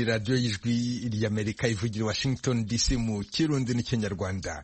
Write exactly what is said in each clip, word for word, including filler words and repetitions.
radiyo y'ijwi ry'Amerika ivugira i Washington D C mu Kirundi n'Ikinyarwanda.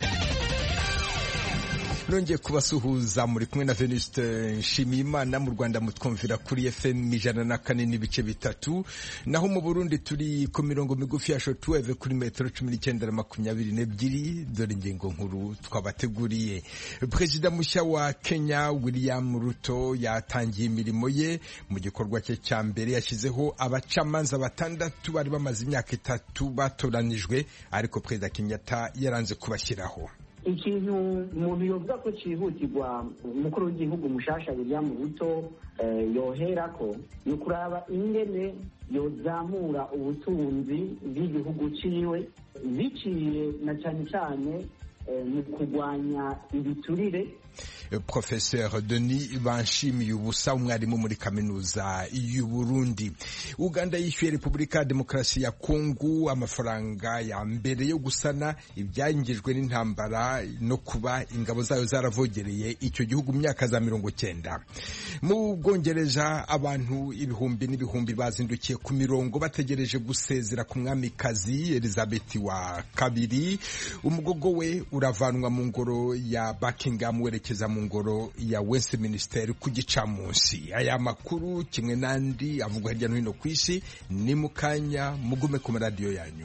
Nongeye kubasuhuza, muri kumwe na Venuste Nshimiyimana. Mu Rwanda mutwumvira kuri F M ijana na kane n'ibice bitatu, naho mu Burundi turi ku mirongo migufi ya shortwave kuri metero cumi n'icyenda na makumyabiri n'ebyiri. Dore ingingo nkuru twabateguriye. Perezida mushya wa Kenya William Ruto yatangiye imirimo ye. Mu gikorwa cye cya mbere yashyizeho abacamanza batandatu bari bamaze imyaka itatu batoranijwe, ariko Perezida Kenyatta yaranze kubashyiraho. Ikintu umuntu yovuga ko cyihutirwa umukuru w'igihugu mushasha William Ruto yoherako ni kuraba ingene yozamura ubutunzi bw'igihugu ciwe biciye na cyane cyane mu kurwanya ibiturire. Professeur Denis Banshimiye Ubusa, umwarimu muri kaminuza y'u Burundi. Uganda yishyuye Repubulika ya Demokarasi ya Kongo amafaranga ya mbere yo gusana ibyangijwe n'intambara no kuba ingabo zayo zaravogereye icyo gihugu mu myaka za mirongo cyenda. Mu Bwongereza abantu ibihumbi n'ibihumbi bazindukiye ku mirongo bategereje gusezera ku mwamikazi Elizabeth wa kabiri. Umugogo we uravanwa mu ngoro ya Buckingham werekeza mu ngoro ya Westminster ku gicamunsi. Aya makuru kimwe n'andi avugwa hirya no hino ku isi ni mu kanya, mugume ku maradiyo yanyu.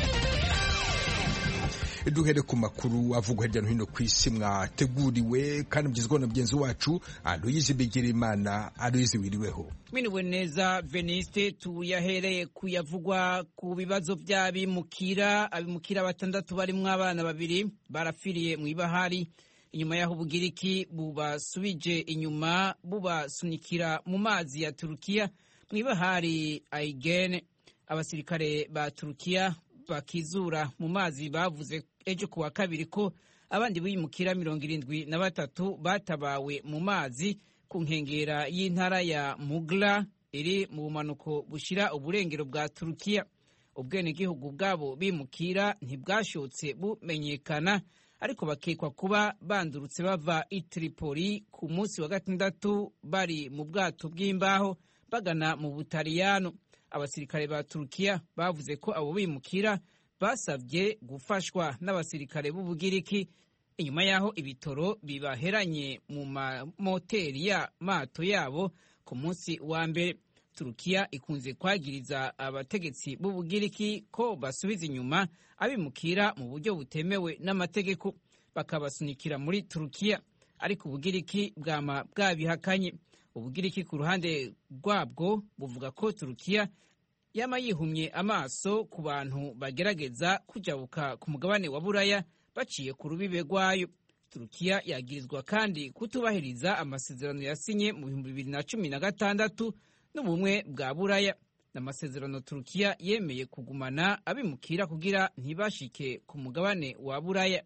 Duhere ku makuru avugwa hirya no hino ku isi mwateguriwe kandi mugizweho na mugenzi wacu Aloyizi Bigirimana. Aloyizi, wiriweho? Mwiriwe neza Veniste. Tuyahereye kuyavugwa ku bibazo by'abimukira. Abimukira batandatu barimwo abana babiri barafiriye mu ibahari inyuma y'aho Ubugiriki bubasubije inyuma bubasunikira mu mazi ya Turukiya mu ibahari Aegean. Abasirikare ba Turukiya bakizura mu mazi bavuze ejo kuwa kabiri ko abandi bimukira mirongo irindwi na batatu batabawe mu mazi ku nkengera y'intara ya Mugla iri mu bumanuko bushira uburengero bwa Turukiya. Ubwenegihugu bwabo bimukira ntibwashotse bumenyekana, ariko bakekwa kuba bandurutse bava i Tripoli ku munsi wa gatandatu bari mu bwato bw'imbaho bagana mu Butaliyano. Abasirikare ba Turukiya bavuze ko abo bimukira basabye gufashwa n'abasirikare b'Ubugiriki inyuma y'aho ibitoro bibaheranye mu moteri ya mato yabo ku munsi wa mbere. Turukiya ikunze kwagiriza abategetsi b'Ubugiriki ko basubiza inyuma abimukira mu buryo butemewe n'amategeko bakabasunikira muri Turukiya, ariko Ubugiriki bwama bwabihakanye. Ubugiriki ku ruhande rwabwo buvuga ko Turukiya yama yihumye amaso ku bantu bagerageza kujabuka ku mugabane wa Buraya baciye ku rubibe rwayo. Turukiya yagirizwa kandi kutubahiriza amasezerano yasinye mu bihumbi bibiri na cumi na gatandatu n'ubumwe bwa Buraya. N'amasezerano Turukiya yemeye kugumana abimukira kugira ntibashike ku mugabane wa Buraya.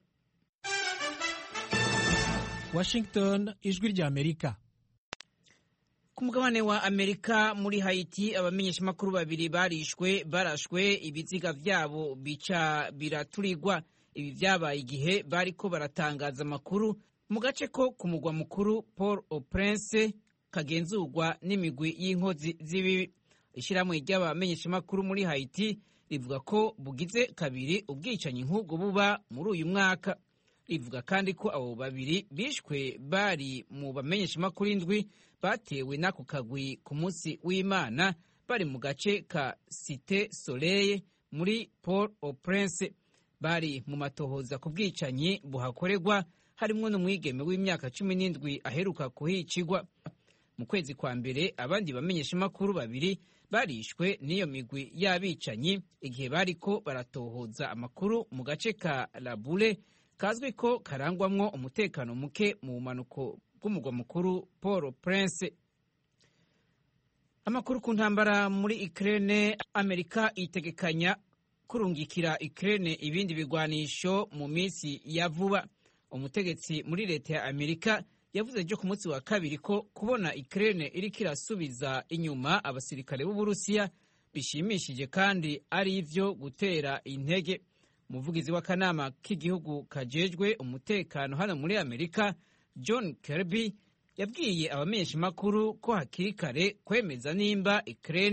Washington, ijwi ry'Amerika. Ku mugabane wa Amerika muri Haiti abamenyeshamakuru babiri barishwe barashwe ibiziga vyabo bica biraturirwa. Ibi vyabaye igihe bariko baratangaza amakuru mu gace ko ku mugwa mukuru Port-au-Prince kagenzurwa n'imigwi y'inkozi z'ibibi. Ishirahamwe ry'abamenyeshamakuru muri Haiti rivuga ko bugize kabiri ubwicanyi nk'ubwo buba muri uyu mwaka. Rivuga kandi ko abo babiri bishwe bari mu bamenyeshamakuru indwi batewe n'ako kagwi ku munsi w'Imana bari mu gace ka Cité Soleil muri Port-au-Prince. Bari mu matohoza ku bwicanyi buhakorerwa harimwo n'umwigeme w'imyaka cumi n'indwi aheruka kuhicigwa. Mu kwezi kwa mbere abandi bamenyeshamakuru babiri barishwe n'iyo migwi y'abicanyi igihe bariko baratohoza amakuru mu gace ka La Boule kazwi ko karangwamwo umutekano muke mu bumanuko bw'umugwa mukuru Port-au-Prince. Amakuru ku ntambara muri Ukraine. Amerika itegekanya kurungikira Ukraine ibindi bigwanisho mu minsi ya vuba. Umutegetsi muri leta ya Amerika yavuze ejo ku munsi wa kabiri ko kubona Ukraine iriko irasubiza inyuma abasirikare b'Uburusiya bishimishije kandi ari ivyo gutera intege. Umuvugizi w'akanama k'igihugu kajejwe umutekano hano muri Amerika John Kirby yabwiye abamenyeshamakuru ko hakiri kare kwemeza nimba Ukraine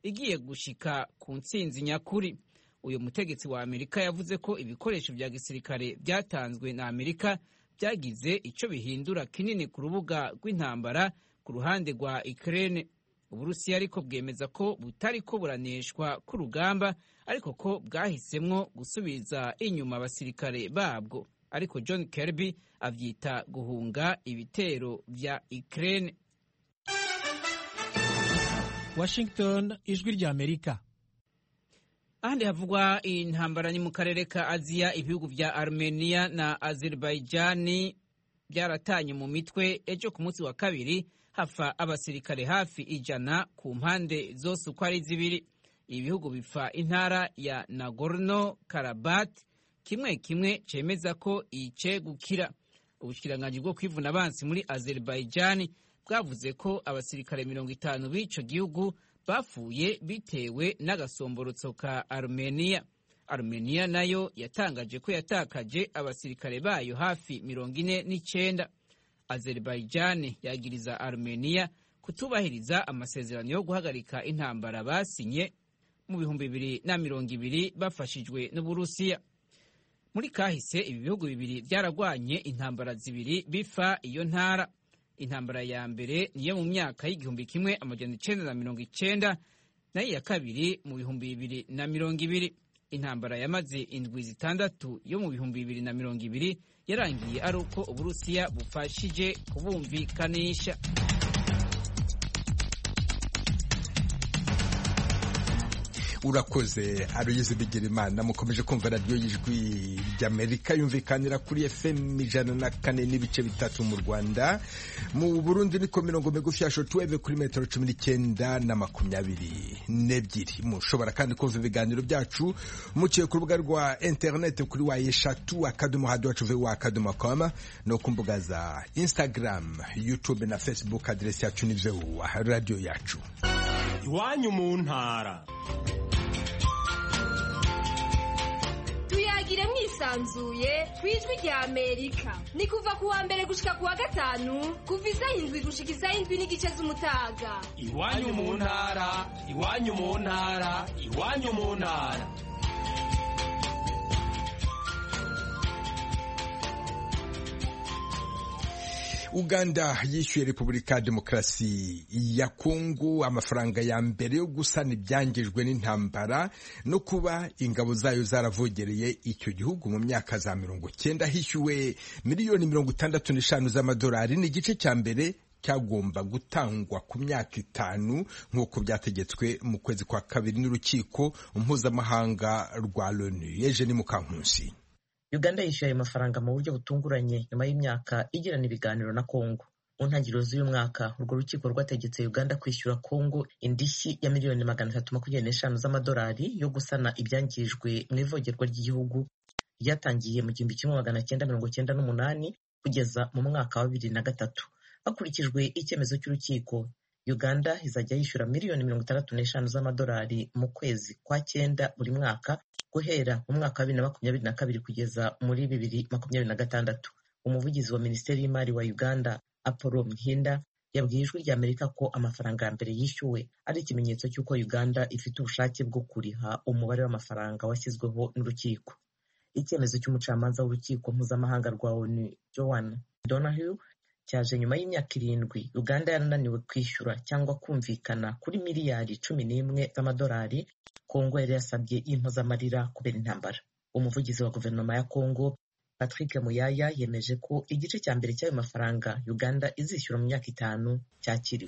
igiye gushika ku ntsinzi nyakuri. Uyu mutegetsi wa Amerika yavuze ko ibikoresho vya gisirikare vyatanzwe na Amerika vyagize ico bihindura kinini ku rubuga rw'intambara ku ruhande rwa Ukraine. Uburusiya ariko bwemeza ko butariko buraneshwa ku rugamba, ariko ko bwahisemwo gusubiza inyuma abasirikare babwo. Ariko John Kirby avyita guhunga ibitero vya Ukraine. Washington, ijwi rya Amerika. Ahandi havugwa intambara ni mu karere ka Aziya. Ibihugu vya Armenia na Azerbaijan byaratanye mu mitwe ejo ku munsi wa kabiri, hafa abasirikare hafi ijana ku mpande zose uko ari zibiri. Ibihugu bifa intara ya Nagorno Karabakh, kimwe kimwe cemeza ko icegukira. Ubushikiranganji bwo kwivuna abansi muri Azerbaijan bwavuze ko abasirikare mirongo itanu b'ico gihugu bapfuye bitewe n'agasomborotso ka Armenia. Armenia nayo yatangaje ko yatakaje abasirikare bayo hafi mirongo ine n'icenda. Azerbaijan yagiriza Armenia kutubahiriza amasezerano yo guhagarika intambara basinye mu bihumbi bibiri na mirongo ibiri bafashijwe n'Uburusiya. Muri kahise ibi bihugu bibiri byaragwanye intambara zibiri bifa iyo ntara. Intambara ya mbere niyo mu myaka y'igihumbi kimwe amajana icenda na mirongo icenda, nayo iya kabiri mu bihumbi bibiri na mirongo ibiri. Intambara yamaze indwi zitandatu yo mu bihumbi bibiri na mirongo ibiri yarangiye ari uko Uburusiya bufashije kubumvikanisha. Urakoze Aloyize Bigirimana. Mukomeje kumva radiyo y'ijwi ry'Amerika yumvikanira kuri F M ijana na kane n'ibice bitatu mu Rwanda. Mu Burundi niko mirongo migufi ya shortwave kuri metero cumi n'icyenda na makumyabiri n'ebyiri. Mushobora kandi kumva ibiganiro byacu muciye ku rubuga rwa internet kuri wa eshatu akadomo radio yacu v wa akadomo com no ku mbuga za Instagram, YouTube na Facebook. Adresi yacu ni v wa radio yacu. Iwanyu mu ntara. Tuyagire mwisanzuye kwijwi rya Amerika. Ni kuva ku wa mbere gushika ku wa gatanu, kuva isaha indwi gushika isaha indwi n'igice z'umutaga. Iwanyu mu ntara, iwanyu mu ntara, iwanyu mu ntara. Uganda yishyuye Repubulika ya Demokarasi ya Kongo amafaranga ya mbere yo gusana ibyangijwe n'intambara no kuba ingabo zayo zaravogereye icyo gihugu mu myaka za mirongo cyenda. Hishyuwe miliyoni mirongo itandatu n'eshanu z'amadolari. Ni igice cya mbere cyagomba gutangwa ku myaka itanu nk'uko byategetswe mu kwezi kwa kabiri n'urukiko mpuzamahanga rwa Loni. Eugene Mukankusi. Uganda yishyuye ayo mafaranga mu buryo butunguranye nyuma y'imyaka igirana ibiganiro na Kongo. Mu ntangiriro z'uyu mwaka urwo rukiko rwategetse Uganda kwishyura Kongo indishyi ya miliyoni magana atatu makumyabiri n'eshanu z'amadolari yo gusana ibyangijwe mu ivogerwa ry'igihugu ryatangiye mu gihumbi kimwe magana cyenda mirongo cyenda n'umunani kugeza mu mwaka wa bibiri na gatatu. Hakurikijwe icyemezo cy'urukiko, Uganda izajya yishyura miliyoni mirongo itandatu n'eshanu z'amadolari mu kwezi kwa cyenda buri mwaka guhera mu mwaka wa bibiri na makumyabiri na kabiri kugeza muri bibiri makumyabiri na gatandatu. Umuvugizi wa Minisiteri y'Imari wa Uganda, Apollo Mhinda, yabwiye ijwi rya Amerika ko amafaranga ya mbere yishyuwe ari ikimenyetso cy'uko Uganda ifite ubushake bwo kuriha umubare w'amafaranga washyizweho n'urukiko. Icyemezo cy'umucamanza w'urukiko mpuzamahanga rwa O N U, Joan Donoghue, cyaje nyuma y'imyaka irindwi Uganda yarananiwe kwishyura cyangwa kumvikana kuri miliyari cumi n'imwe z'amadolari Kongo yari yasabye y'impozamarira kubera intambara. Umuvugizi wa guverinoma ya Kongo, Patrick Muyaya, yemeje ko igice cya mbere cy'ayo mafaranga Uganda izishyura mu myaka itanu cyakiriwe.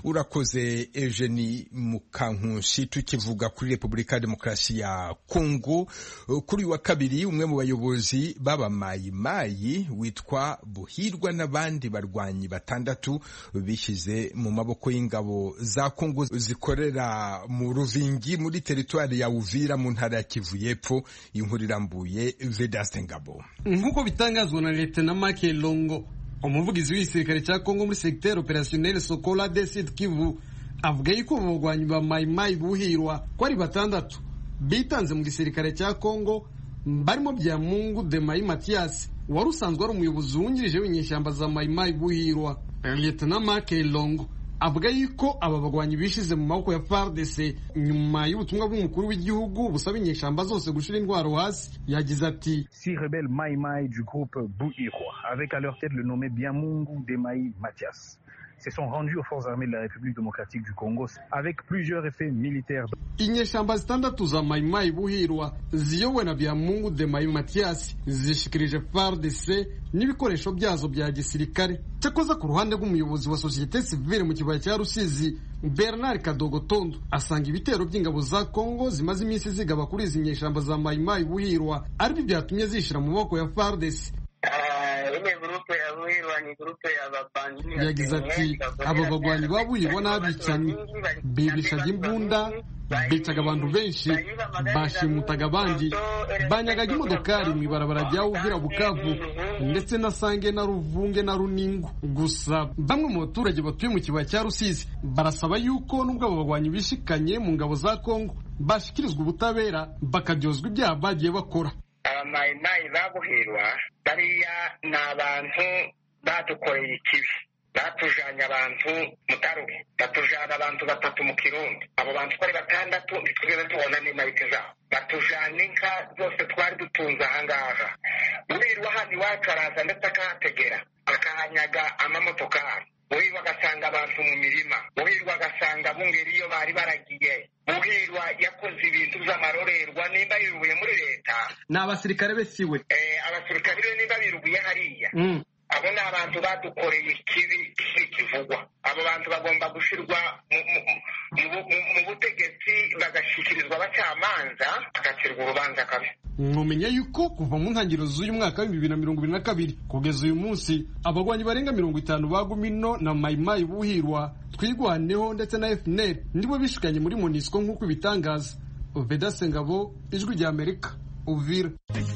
Urakoze Eugenie Mukankusi. Tukivuga kuri Repubulika ya Demokarasi ya Kongo, kuri wa kabiri umwe mu bayobozi b'abamayimayi witwa Buhirwa n'abandi barwanyi batandatu bishyize mu maboko y'ingabo za Kongo zikorera mu Ruvingi muri teritwari ya Uvira mu ntara ya Kivu y'Epfo. Inkuru irambuye Vedaste Ngabo. Nk'uko bitangazwa na Lieutenant Make Longo, umuvugizi w'igisirikare cya Kongo muri secteur opérationnel Sokola de Sud Kivu, avuga yuko abagwanyi ba Mayimayi Buhirwa ko ari batandatu bitanze mu gisirikare cya Kongo, barimo Byamungu Demayi Mathias wari usanzwe ari umuyobozi wungirije w'inyeshyamba za Mayimayi Buhirwa. Lieutenant Make Longo avuga yuko aba bagwanyi bishize mu maboko ya F A R D C nyuma y'ubutumwa bw'umukuru w'igihugu busaba inyeshamba zose gushira intwaro hasi. Yagize ati six rebelles Mai Mai du groupe Bouhirwa avec à leur tête le nommé Biamungu Demaï Mathias se sont rendus aux forces armées de la République démocratique du Congo avec plusieurs effets militaires. Inyeshamba zitandatu za Mai Mai Buhirwa ziyowe na Biamungu Demaï Mathias zishikirije F A R D C n'ibikoresho byazo bya gisirikare. Cyakoza ku ruhande rw'umuyobozi wa societe civile mu kibaya cya Rusizi Bernard Kadogotondo asanga ibitero by'ingabo za Congo zimaze iminsi zigaba kuri izi nyeshamba za Mai Mai Buhirwa aribyo byatumye zishira mu maboko ya F A R D C. Yagize ati aba bagwanyi babuhirwa n'abicanyi bibishaga imbunda, bicaga abantu benshi, bashimutaga abandi, banyagaga imodokari mu ibarabara rya Uvira Bukavu ndetse na Sange na Ruvunge na Runingo. Gusa bamwe mu baturage batuye mu kibaya cya Rusizi barasaba yuko nubwo abo bagwanyi bishikanye mu ngabo za Congo bashikirizwa ubutabera bakaryozwa ibyaha bagiye bakora. Abamayimayi babuhirwa bariya ni abantu badukoreye ikibi, batujanye abantu mutaruke, batujana abantu batatu mu Kirundi. Abo bantu twari batandatu ntitwigeze tubona n'imarike zabo, batujana inka zose twari dutunze ahangaha. Buhirwa hano iwacu araza ndetse akahategera akahanyaga amamotokari. Buhirwa agasanga abantu mu mirima, Buhirwa agasanga bungeri iyo bari baragiye. Buhirwa yakoze ibintu by'amarorerwa nimba yirubuye muri leta. Ni abasirikare be siwe. Eh, abasirikare be nimba birubuye hariya. Mm. Abo ni abantu badukoreye ikibi kivugwa. Abo bantu bagomba gushirwa mu butegetsi bagashikirizwa abacamanza agacirwa urubanza kabi. Mwumenya yuko kuva mu ntangiriro z'uyu mwaka wa bibiri na mirongo ibiri na kabiri kugeza uyu munsi abagwanyi barenga mirongo itanu ba Gumino na Mai Mai Buhirwa Twigwaneho ndetse na F N L ndibo bishikanye muri MONUSCO nk'uko bitangaza. Oveda Sengabo, Ijwi rya Amerika, Uvira.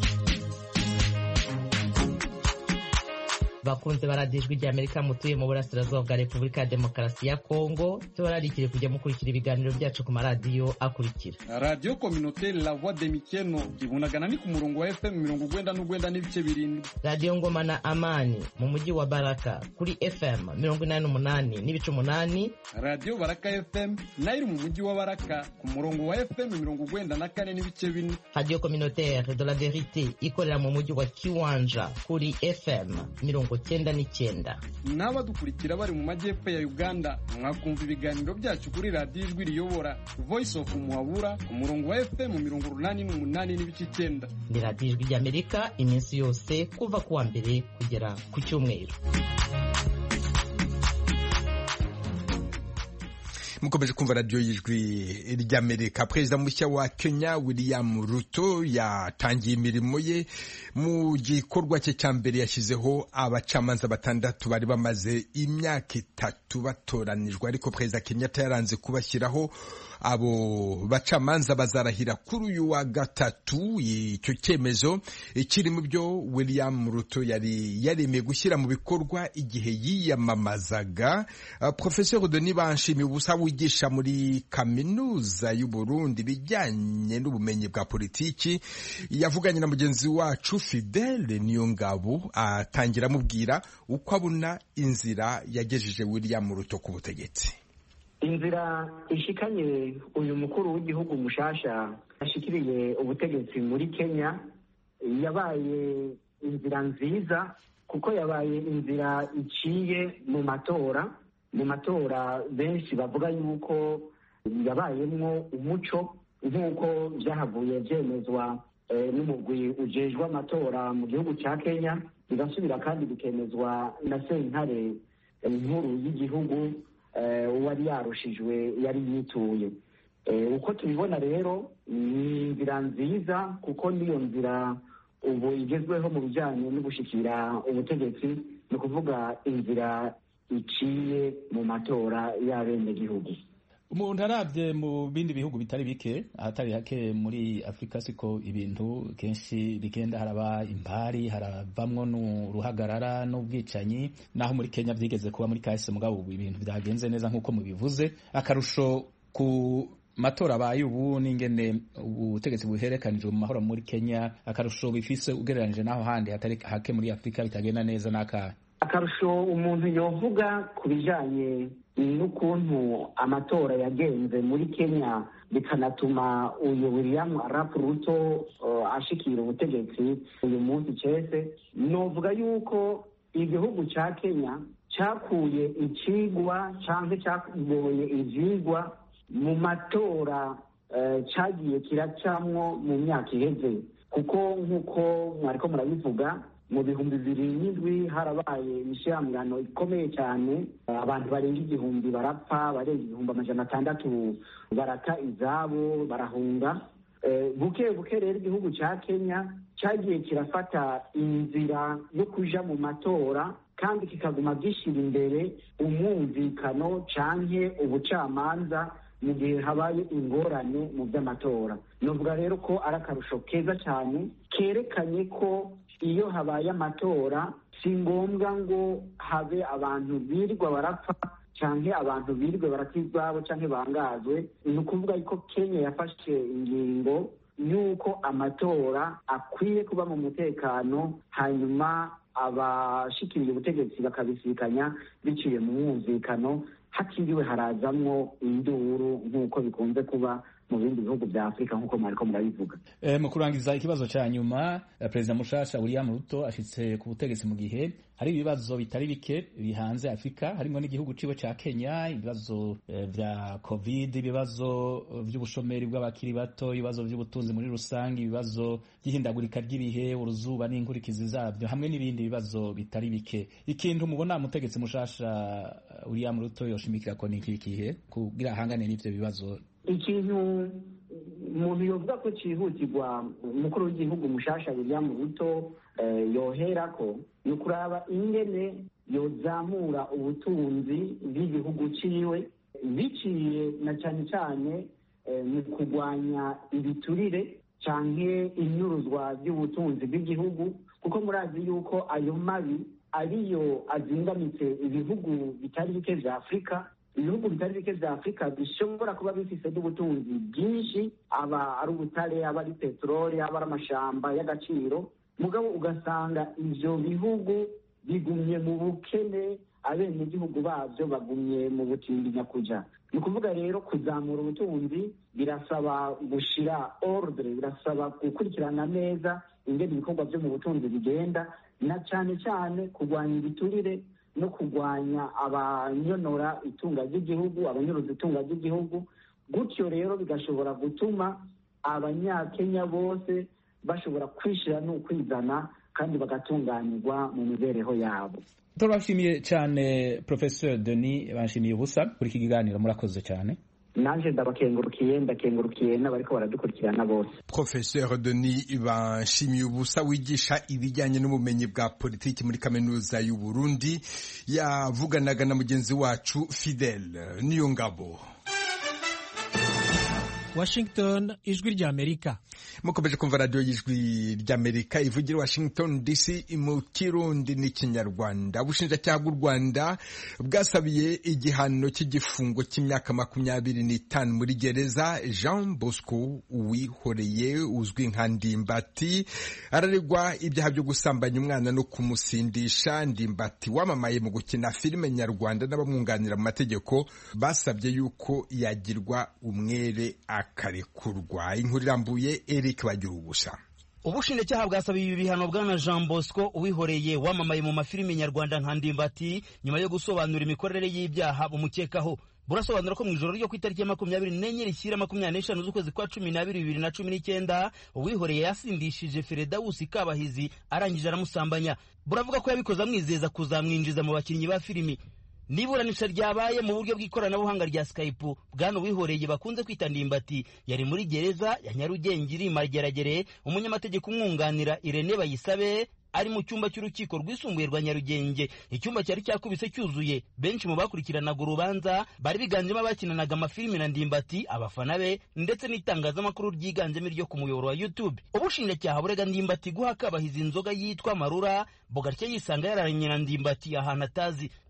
Bakunze baradijwe rya Amerika mutuye mu burasirazuba bwa Repubulika ya Demokarasi ya Kongo, tubararikire kujya mukurikira ibiganiro byacu ku maradiyo akurikira. Radio Communautaire La Voix de Mikeno ibunagana ni ku murongo wa F M mirongo ugwenda n'ugwenda n'ibice birindwi. Radio Ngoma na Amani mu mujyi wa Baraka kuri F M mirongo inani n'umunani n'ibice umunani. Radio Baraka F M nayo mu mujyi wa Baraka ku murongo wa F M mirongo ugwenda na kane n'ibice bine. Radio Communautaire de la Vérité ikorera mu mujyi wa Kiwanja kuri F M mirongo cyenda n'icyenda. N'abadukurikira bari mu majyepfo ya Uganda mwakumva ibiganiro byacu kuri Radio Ijwi Riyobora Voice of Muhabura ku murongo wa F M mirongo urunani n'umunani n'ibice icyenda. Ni Radio Ijwi ry'Amerika iminsi yose kuva kuwa mbere kugera ku cyumweru. Mukomeje kumva radio y'Ijwi ry'Amerika. Perezida mushya wa Kenya William Ruto yatangiye imirimo ye. Mu gikorwa cye cya mbere yashyizeho abacamanza batandatu bari bamaze imyaka itatu batoranijwe, ariko Perezida Kenyatta yaranze kubashyiraho. Abo bacamanza bazarahira kuri uyu wa gatatu. Icyo cyemezo kiri mu byo William Ruto yari yaremeye gushyira mu bikorwa igihe yiyamamazaga. Professeur Denis Banshimiye ubusa wigisha muri kaminuza y'u Burundi bijyanye n'ubumenyi bwa politiki yavuganye na mugenzi wacu Fidèle Niyongabo atangira amubwira uko abona inzira yagejeje William Ruto ku butegetsi. Inzira ishikanye uyu mukuru w'igihugu mushasha ashikiriye ubutegetsi muri Kenya yabaye inzira nziza kuko yabaye inzira iciye mu matora mu matora benshi bavuga yuko yabayemwo umuco nk'uko byahavuye byemezwa n'umugwi ujejwe amatora mu gihugu cya Kenya, bigasubira kandi bikemezwa na sentare nkuru y'igihugu uwari yarushijwe yari yituye. Uko tubibona rero ni inzira nziza kuko niyo nzira ubu igezweho mu bijyanye no gushikira ubutegetsi, ni ukuvuga inzira iciye mu matora y'abenegihugu. Umuntu arabye mu bindi bihugu bitari bike ahatari hake muri Afrika siko ibintu kenshi bigenda haraba impari, haravamwo n'uruhagarara n'ubwicanyi, naho muri Kenya byigeze kuba muri kahise mugabo ibintu byagenze neza nk'uko mubivuze. Akarusho ku matora abaye ubu n'ingene ubutegetsi buherekanije mu mahoro muri Kenya, akarusho bifise ugereranije naho handi hatari hake muri Afrika bitagenda neza n'aka akarusho umuntu yovuga ku bijanye n'ukuntu amatora yagenze muri Kenya bikanatuma uyu William Arap Ruto uh, ashikira ubutegetsi uyu munsi cese, novuga yuko igihugu ca Kenya cakuye icigwa canke cakugoye ivyigwa mu matora uh, cagiye kiracamwo mu myaka iheze, kuko nk'uko mwariko murabivuga mu bihumbi bibiri n'indwi harabaye imishyirahamwe ikomeye cyane, abantu barenga igihumbi barapfa, barenga igihumbi amajana atandatu barata izabo barahunga. buke buke rero igihugu cya Kenya cyagiye kirafata inzira yo kuja mu matora kandi kikaguma gishyira imbere umwumvikano canke ubucamanza mu gihe habaye ingorane mu by'amatora. Novuga rero ko ari akarusho keza cyane kerekanye ko iyo habaye amatora si ngombwa ngo habe abantu birirwa barapfa canke abantu birirwe barata izabo canke bangazwe. Ni ukuvuga yuko Kenya yafashe ingingo yuko amatora akwiye kuba mu mutekano, hanyuma abashikiriye ubutegetsi bakabisikanya biciye mu mwumvikano, hatiriwe harazamwo induru nk'uko bikunze kuba mu bindi bihugu bya Afrika nk'uko mwariko murabivuga. E, mu kurangiza ikibazo cya nyuma, Perezida mushasha William Ruto ashitse ku butegetsi mu gihe hari ibibazo bitari bike bihanze Afrika, harimo n'igihugu ciwe ca Kenya, ibibazo e, vya Covid, ibibazo vy'ubushomeri bw'abakiri bato, ibibazo vy'ubutunzi muri rusange, ibibazo by'ihindagurika ry'ibihe, uruzuba n'inkurikizi zabyo, hamwe n'ibindi bibazo bitari bike. Ikintu mubona umutegetsi mushasha William Ruto yoshimikira ko n'iki kihe kugira ahangane n'ivyo bibazo? Ikintu umuntu yovuga ko cyihutirwa umukuru w'igihugu mushasha William Ruto eh, yoherako ni ukuraba ingene yozamura ubutunzi bw'igihugu ciwe biciye na cyane cyane eh, mu kurwanya ibiturire canke inyuruzwa by'ubutunzi bw'igihugu, kuko murazi yuko ayo mabi ariyo azingamitse ibihugu bitari bike vya Afrika. Ibihugu bitari bike vya Afrika bishobora kuba bifise n'ubutunzi bwinshi, aba ari ubutare, aba ari peteroli, aba ari amashamba y'agaciro, mugabo ugasanga ivyo bihugu bigumye mu bukene, abenegihugu bavyo bagumye mu butindi nyakuja. Ni ukuvuga rero kuzamura ubutunzi birasaba gushira ordre, birasaba gukurikirana neza ingene ibikorwa vyo mu butunzi bigenda, na cyane cyane kurwanya ibiturire no kurwanya abanyonora itunga ry'igihugu, abanyuruza itunga ry'igihugu. Gutyo rero bigashobora gutuma abanyakenya bose bashobora kwishira no kwizana kandi bagatunganirwa mu mibereho yabo. Turabashimiye cyane Professeur Denis Banshimiye ubusa kuri iki kiganiro, murakoze cyane. Nanje ndabakengurukiye ndakengurukiye n'abariko baradukurikirana bose. Professeur Denis Banshimiye ubusa wigisha ibijyanye n'ubumenyi bwa politiki muri kaminuza y'u Burundi yavuganaga na mugenzi wacu Fidel Niyongabo. Washington, ijwi ry'Amerika. Mukomeje kumva radio y'ijwi ry'Amerika ivugira Washington D C mu Kirundi n'Ikinyarwanda. Ubushinjacyaha bw'u Rwanda bwasabiye igihano cy'igifungo cy'imyaka makumyabiri n'itanu muri gereza Jean Bosco Uwihoreye uzwi nka Ndimbati araregwa ibyaha byo gusambanya umwana no kumusindisha. Ndimbati wamamaye mu gukina filime nyarwanda n'abamwunganira mu mategeko basabye yuko yagirwa umwere akarekurwa. Inkuru irambuye Eric Bagirubusa. Ubushinjacyaha bwasabiye ibi bihano bwana Jean Bosco Uwihoreye wamamaye mu mafilime nyarwanda nka Ndimbati nyuma yo gusobanura imikorere y'ibyaha bumukekaho. Burasobanura ko mu ijoro ryo ku itariki ya makumyabiri n'enye rishyira makumyabiri n'eshanu z'ukwezi kwa cumi n'abiri bibiri na cumi n'icyenda Uwihoreye yasindishije Feredawusi Kabahizi arangije aramusambanya. Buravuga ko yabikoze amwizeza kuzamwinjiza mu bakinnyi ba filimi. Niburanisha ryabaye mu buryo bw'ikoranabuhanga rya Skype, bwana Uwihoreye bakunze kwita Ndimbati yari muri gereza ya Nyarugenge iri Mageragere. Umunyamategeko umwunganira Irene Bayisabe ari mu cyumba cy'urukiko rwisumbuye rwa Nyarugenge. Icyumba cyari cyakubise cyuzuye. Benshi mu bakurikiranaga urubanza bari biganjemo abakinanaga amafilimi na Ndimbati, abafana be ndetse n'itangazamakuru ryiganjemo iryo ku muyoboro wa YouTube. Ubushinjacyaha burega Ndimbati guha Kabahizi inzoga yitwa Marura, bogatya yisanga yararanye na Ndimbati ahantu atazi.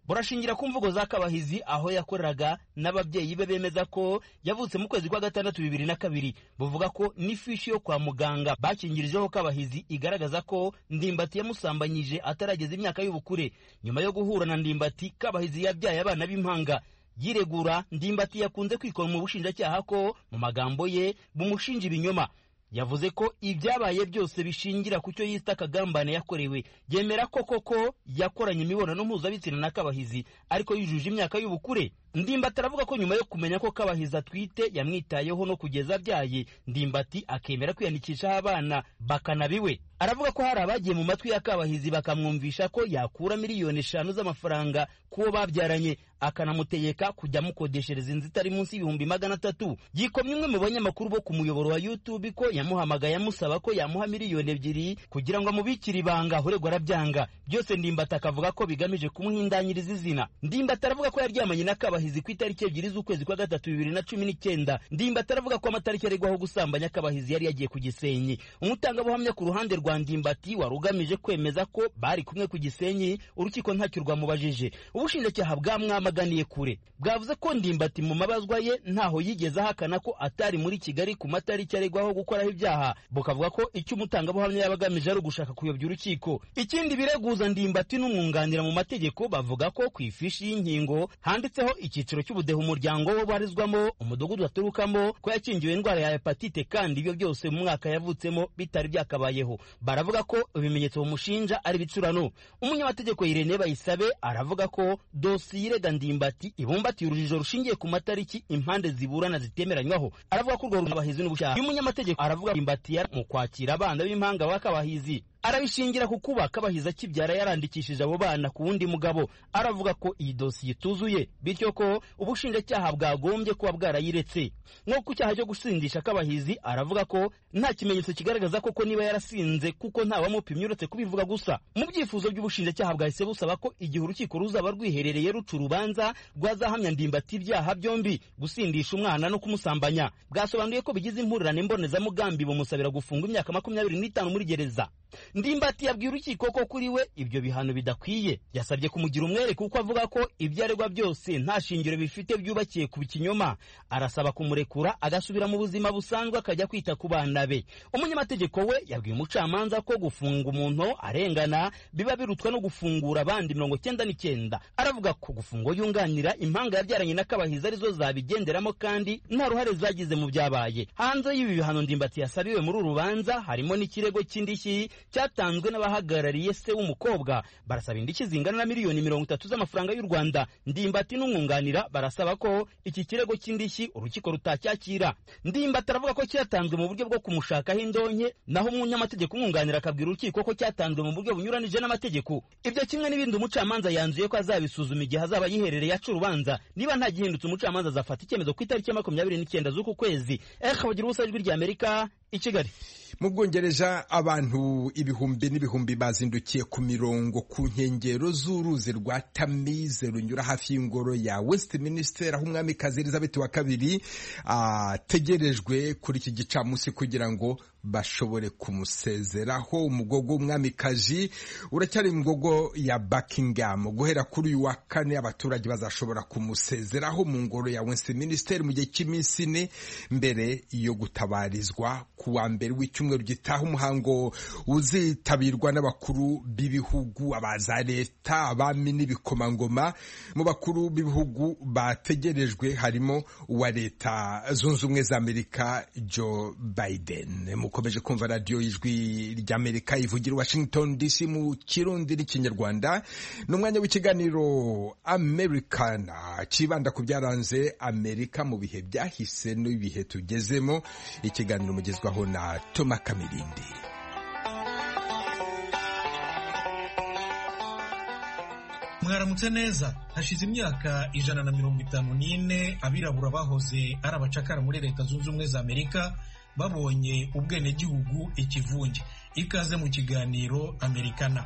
burashingira ku mvugo za Kabahizi aho yakoreraga n'ababyeyi be bemeza ko yavutse mu kwezi kwa gatandatu bibiri na kabiri. Buvuga ko n'ifishi yo kwa muganga bakingirijeho Kabahizi igaragaza ko Ndimbati yamusambanyije atarageza imyaka y'ubukure. Nyuma yo guhura na Ndimbati, Kabahizi yabyaye abana b'impanga. Yiregura, Ndimbati yakunze kwikora mu bushinjacyaha ko mu magambo ye bumushinja ibinyoma. Yavuze ko ibyabaye byose bishingira ku cyo yita akagambane yakorewe. Yemera ko koko yakoranye imibonano mpuzabitsina na Kabahizi ariko yujuje imyaka y'ubukure. Ndimbati aravuga ko nyuma yo kumenya ko Kabahizi atwite yamwitayeho no kugeza abyaye, Ndimbati akemera kwiyandikishaho abana bakanabiwe. Aravuga ko hari abagiye mu matwi ya Kabahizi bakamwumvisha ko yakura miliyoni eshanu z'amafaranga kuwo babyaranye, akanamutegeka kujya mukodeshereza inzu itari munsi y'ibihumbi magana atatu. Yikomye umwe mu banyamakuru bo ku muyoboro wa YouTube ko yamuhamagaye amusaba ko yamuha miliyoni ebyiri kugira ngo amubikire ibanga, uregwa arabyanga. Byose Ndimbati akavuga ko bigamije kumuhindanyiriza izina. Ndimbati aravuga ko yaryamanye na Kabahizi ku itariki ebyiri z'ukwezi kwa gatatu bibiri na cumi n'icyenda. Ndimbati aravuga ko amatariki aregwaho gusambanya Kabahizi yari yagiye ku Gisenyi. Umutangabuhamya ku ruhande rwa Ndimbati wari ugamije kwemeza ko bari kumwe ku Gisenyi, urukiko ntacyo rwamubajije. Ubushinjacyaha bwamwamaganiye kure, bwavuze ko Ndimbati mu mabazwa ye ntaho yigeze ahakana ko atari muri Kigali ku matariki aregwaho gukoraho ibyaha. Bukavuga ko icyo umutangabuhamya yabagamije ari ugushaka kuyobya urukiko. Ikindi bireguza Ndimbati n'umwunganira mu mategeko bavuga ko ku ifishi y'inkingo handitseho icyiciro cy'ubudehe umuryango we barizwamo, umudugudu aturukamo, ko yakingiwe indwara ya hepatite, kandi ibyo byose mu mwaka yavutsemo bitari byakabayeho. Baravuga ko ibimenyetso bamushinja ari bicurano. Umunyamategeko Irene Bayisabe aravuga ko dosiye irega Ndimbati ibumbatiye urujijo rushingiye ku matariki impande ziburana zitemeranywaho. Aravuga ko urwo Kabahizi n'ubushaka. Uyu munyamategeko aravuga Ndimbati mu kwakira abana b'impanga ba Kabahizi arabishingira ku kuba Kabahizi akibyara yarandikishije abo bana ku wundi mugabo. Aravuga ko iyi dosiye ituzuye, bityo ko ubushinjacyaha bwagombye kuba bwarayiretse. Nko ku cyaha cyo gusindisha Kabahizi aravuga ko nta kimenyetso kigaragaza koko niba yarasinze kuko nta wamupimye uretse kubivuga gusa. Mu byifuzo by'ubushinjacyaha bwahise busaba ko igihe urukiko ruzaba rwiherereye ruca urubanza rwazahamya Ndimbati ibyaha byombi, gusindisha umwana no kumusambanya. Bwasobanuye ko bigize impurirane mbonezamugambi bumusabira gufunga imyaka makumyabiri n'itanu muri gereza. Ndimbati yabwiye urukiko ko kuri we ibyo bihano bidakwiye. Yasabye kumugira umwere kuko avuga ko ibyo aregwa byose nta shingiro bifite byubakiye ku kinyoma. Arasaba kumurekura agasubira mu buzima busanzwe akajya kwita ku bana be. Umunyamategeko we yabwiye umucamanza ko gufunga umuntu arengana biba birutwa no gufungura abandi mirongo cyenda n'icyenda. Aravuga ko gufunga yunganira impanga yabyaranye na Kabahizi arizo zabigenderamo kandi nta ruhare zagize mu byabaye. Hanze y'ibi bihano Ndimbati yasabiwe muri uru rubanza harimo n'ikirego cy'indishyi cyatanzwe n'abahagarariye se w'umukobwa. Barasaba indishyi zingana na miliyoni mirongo itatu z'amafaranga y'u Rwanda. Ndimbati n'umwunganira barasaba ko iki kirego cy'indishyi urukiko rutacyakira. Ndimbati aravuga ko cyatanzwe mu buryo bwo kumushakaho indonke, naho umunyamategeko umwunganira akabwira urukiko ko cyatanzwe mu buryo bunyuranije n'amategeko. Ibyo kimwe n'ibindi umucamanza yanzuye ko azabisuzuma igihe azaba yiherereye aca urubanza. Niba nta gihindutse umucamanza azafata icyemezo ku itariki ya makumyabiri n'icyenda z'uku kwezi. Eka bagira ubusa ijwi rya Amerika i Kigali. Mu Bwongereza abantu ibihumbi n'ibihumbi bazindukiye ku mirongo ku nkengero z'uruzi rwa Tamize runyura hafi y'ingoro ya Westminster aho umwamikazi Elizabeth wa kabiri ategerejwe kuri iki gicamunsi kugira ngo bashobore kumusezeraho. Umugogo w'umwamikazi uracyari umugogo ya Buckingham. Guhera kuri uyu wa kane abaturage bazashobora kumusezeraho mu ngoro ya Westminster mu gihe cy'iminsi ine mbere yo gutabarizwa ku wa mbere w'icyumweru gitaha. Umuhango uzitabirwa n'abakuru b'ibihugu, abaza leta, abami n'ibikomangoma. Mu bakuru b'ibihugu bategerejwe harimo uwa Leta Zunze Ubumwe za Amerika Joe Biden. Mukomeje kumva radio y'Ijwi ry'Amerika ivugira Washington D C mu Kirundi n'Ikinyarwanda. N'umwanya w'ikiganiro Americana kibanda ku byaranze Amerika mu bihe byahise n'ibihe tugezemo. Ikiganiro mugezwaho na Toma Kamirindi. Mwaramutse neza. Hashize imyaka ijana na mirongo itanu n'ine abirabura bahoze ari abacakara muri Leta Zunze Ubumwe za Amerika babonye ubwenegihugu ikivunge. Ikaze mu kiganiro Americana.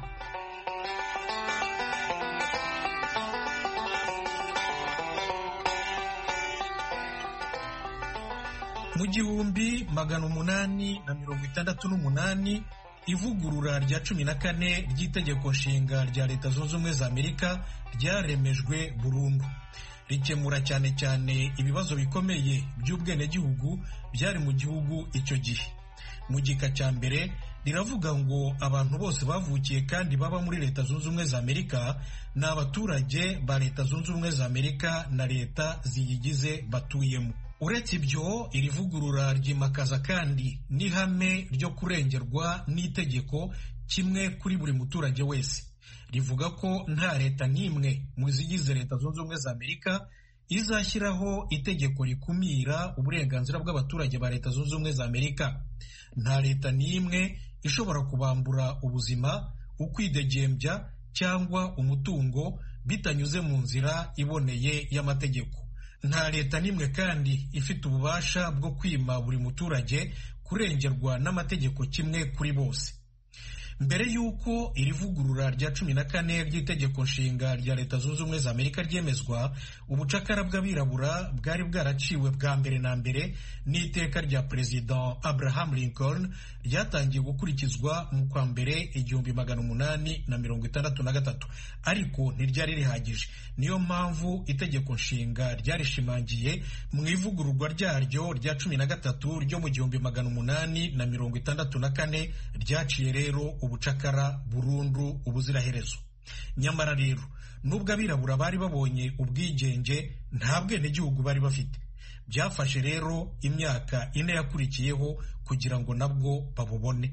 Mu gihumbi magana umunani na mirongo itandatu n'umunani ivugurura rya cumi na kane ry'itegeko nshinga rya Leta Zunze Ubumwe za Amerika ryaremejwe burundu. Rikemura cyane cyane ibibazo bikomeye by'ubwenegihugu byari mu gihugu icyo gihe. Mu gika cya mbere riravuga ngo abantu bose bavukiye kandi baba muri Leta Zunze Ubumwe za Amerika ni abaturage ba Leta Zunze Ubumwe za Amerika na leta ziyigize batuyemo. Uretse ibyo, iri vugurura ryimakaza kandi n'ihame ryo kurengerwa n'itegeko kimwe kuri buri muturage wese. Rivuga ko nta leta n'imwe mu zigize Leta Zunze Ubumwe za Amerika izashyiraho itegeko rikumira uburenganzira bw'abaturage ba Leta Zunze Ubumwe za Amerika. Nta leta n'imwe ishobora kubambura ubuzima, ukwidegembya cyangwa umutungo bitanyuze mu nzira iboneye y'amategeko. Nta leta n'imwe kandi ifite ububasha bwo kwima buri muturage kurengerwa n'amategeko kimwe kuri bose. Mbere y'uko iri vugurura rya cumi na kane ry'itegeko nshinga rya Leta Zunze Ubumwe za Amerika ryemezwa, ubucakara bw'abirabura bwari bwaraciwe bwa mbere na mbere n'iteka rya Perezida Abraham Lincoln ryatangiye gukurikizwa mu kwa mbere igihumbi magana umunani na mirongo itandatu na gatatu, ariko ntiryari rihagije. Niyo mpamvu itegeko nshinga ryarishimangiye mu ivugururwa ryaryo rya cumi na gatatu ryo mu gihumbi magana umunani na mirongo itandatu na kane ryaciye rero ubucakara burundu ubuziraherezo. Nyamara rero nubwo abirabura bari babonye ubwigenge, nta bwenegihugu bari bafite. Byafashe rero imyaka ine yakurikiyeho kugira ngo nabwo babubone.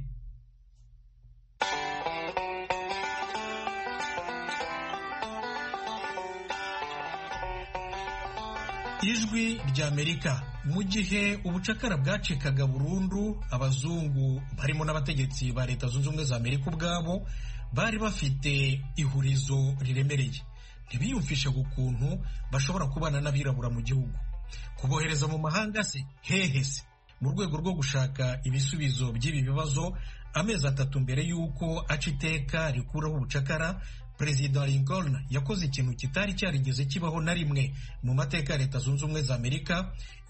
Ijwi rya Amerika. Mu gihe ubucakara bwacikaga burundu, abazungu barimo n'abategetsi ba Leta Zunze Ubumwe za Amerika ubwabo bari bafite ihurizo riremereye. Ntibiyumvishe ukuntu bashobora kubana n'abirabura mu gihugu. Kubohereza mu mahanga se hehe se? Mu rwego rwo gushaka ibisubizo by'ibi bibazo, amezi atatu mbere y'uko aca iteka rikuraho ubucakara, Perezida Lincoln yakoze ikintu kitari cyarigeze kibaho na rimwe mu mateka ya Leta Zunze Ubumwe za Amerika.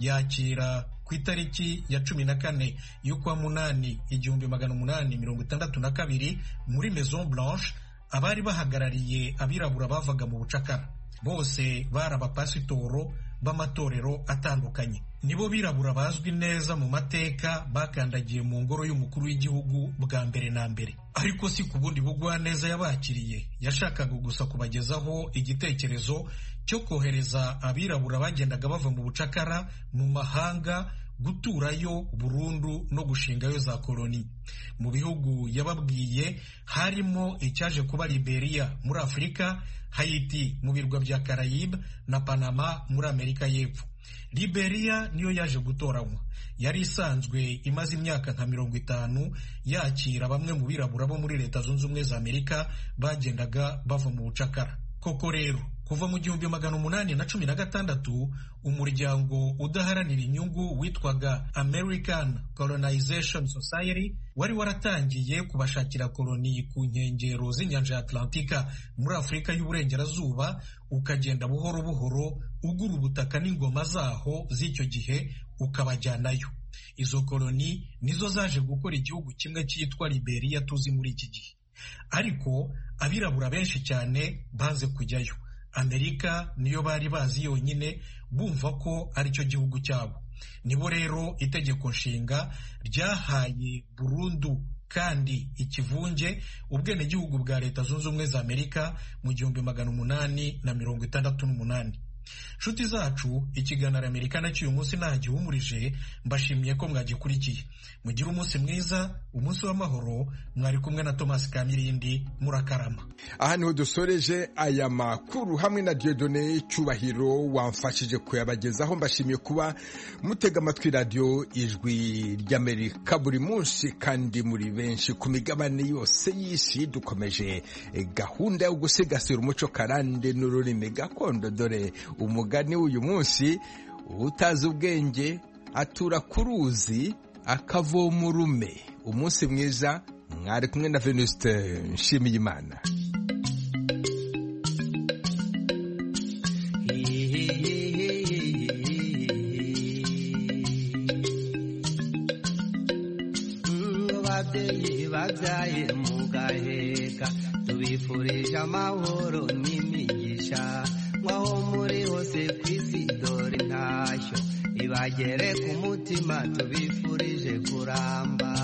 Yakira ku itariki ya cumi na kane y'ukwa munani igihumbi magana umunani mirongo itandatu na kabiri muri Maison Blanche abari bahagarariye abirabura bavaga mu bucakara. Bose bari abapasitoro b'amatorero atandukanye. Nibo birabura bazwi neza mu mateka bakandagiye mu ngoro y'umukuru w'igihugu bwa mbere na mbere. Ariko si ku bundi bugwaneza yabakiriye, yashakaga gusa kubagezaho igitekerezo cyo kohereza abirabura bagendaga bava mu bucakara mu mahanga guturayo burundu no gushingayo za koloni. Mu bihugu yababwiye harimo icyaje kuba Liberia muri Afurika, Haiti mu birwa bya Caraïbe na Panama muri Amerika y'Epfo. Liberia niyo yaje gutoranywa. Yari isanzwe imaze imyaka nka mirongo itanu yakira bamwe mu birabura bo muri Leta Zunze Ubumwe za Amerika bagendaga bava mu bucakara. Koko rero kuva mu gihumbi magana umunani na cumi na gatandatu umuryango udaharanira inyungu witwaga American Colonization Society wari waratangiye kubashakira koloni ku nkengero z'inyanja ya Atlantika muri Afurika y'Uburengerazuba, ukagenda buhoro buhoro ugura ubutaka n'ingoma zaho z'icyo gihe ukabajyanayo. Izo koloni nizo zaje gukora igihugu kimwe cyitwa Liberia tuzi muri iki gihe. Ariko abirabura benshi cyane banze kujyayo. Amerika niyo bari bazi yonyine, bumva ko ari cyo gihugu cyabo. Nibo rero itegeko nshinga ryahaye burundu kandi ikivunge ubwenegihugu bwa Leta Zunze Ubumwe za Amerika mu gihumbi magana umunani na mirongo itandatu n'umunani. Nshuti zacu, ikiganiro Amerika nacyo uyu munsi ntagihumurije. Mbashimiye ko mwagikurikiye. Mugire umunsi mwiza, umunsi w'amahoro. Mwari kumwe na Thomas Kamirindi, murakarama. Aha niho dusoreje aya makuru hamwe na Dieudonné Cyubahiro wamfashije kuyabagezaho. Mbashimiye kuba mutega amatwi radio Ijwi ry'Amerika buri munsi kandi muri benshi ku migabane yose y'isi. Dukomeje gahunda yo gusigasira umuco karande n'ururimi gakondo. Dore umugani w'uyu munsi: utazi ubwenge atura ku ruzi akavoma urume. Umunsi mwiza. Mwari kumwe na Venuste Nshimiyimana. babyeyi babyaye mugaheka tubifurije amahoro n'imigisha mwaho muri hose ku isi dore ntashyo ibagere ku mutima tubifurije kuramba